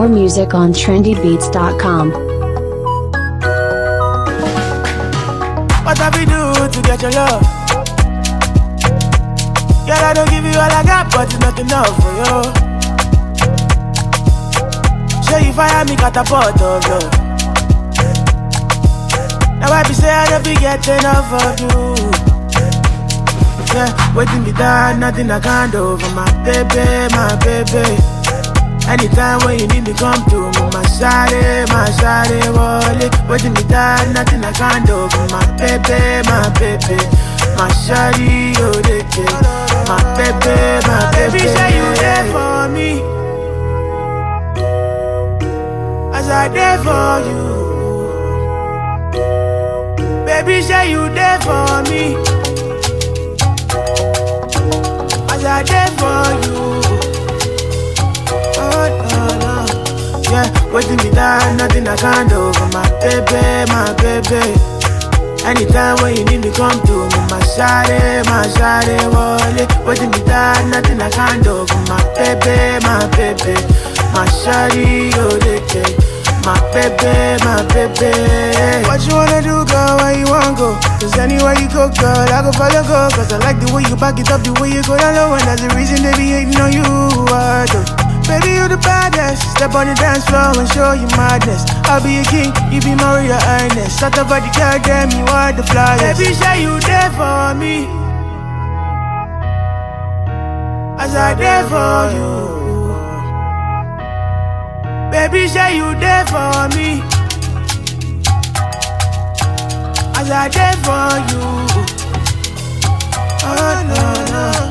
More music on trendybeats.com. What have we do to get your love? Girl, I don't give you all I got, but it's not enough for you. Sure you fire me, catapult of love. Now I be say I don't be getting enough of you. Yeah, waiting me down, nothing I can't do for my baby, my baby. Anytime when you need me, come to me, my shawty, wallet. Waiting me down, nothing I can't do for my baby, my baby. My shawty, oh, they care. My baby, my baby. Say you there for me, as I there for you. Baby, say you there for me, as I there for you. Yeah, waiting me down, nothing I can't do for my baby. Anytime when you need me, come to me, my shawty, wallet. Waiting me down, nothing I can't do for my baby. My shawty, oh, they care. My baby. What you wanna do, girl, where you wanna go? Cause anywhere you go, girl, I go follow, go. Cause I like the way you back it up, the way you go down low. And that's the reason they be hating on you, Baby, you the baddest. Step on the dance floor and show you madness. I'll be a king, you be my real highness. Shut up, body, girl, damn, you are the flyest. Baby, say you there for me, as I there for you. Baby, say you there for me, as I there for you. Oh, no.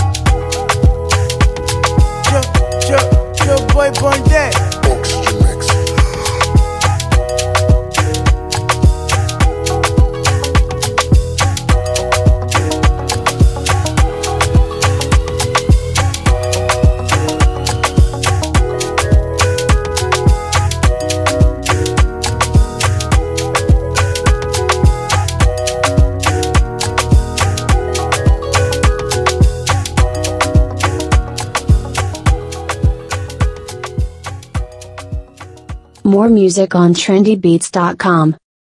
Yo, boy, born dead. More music on trendybeats.com.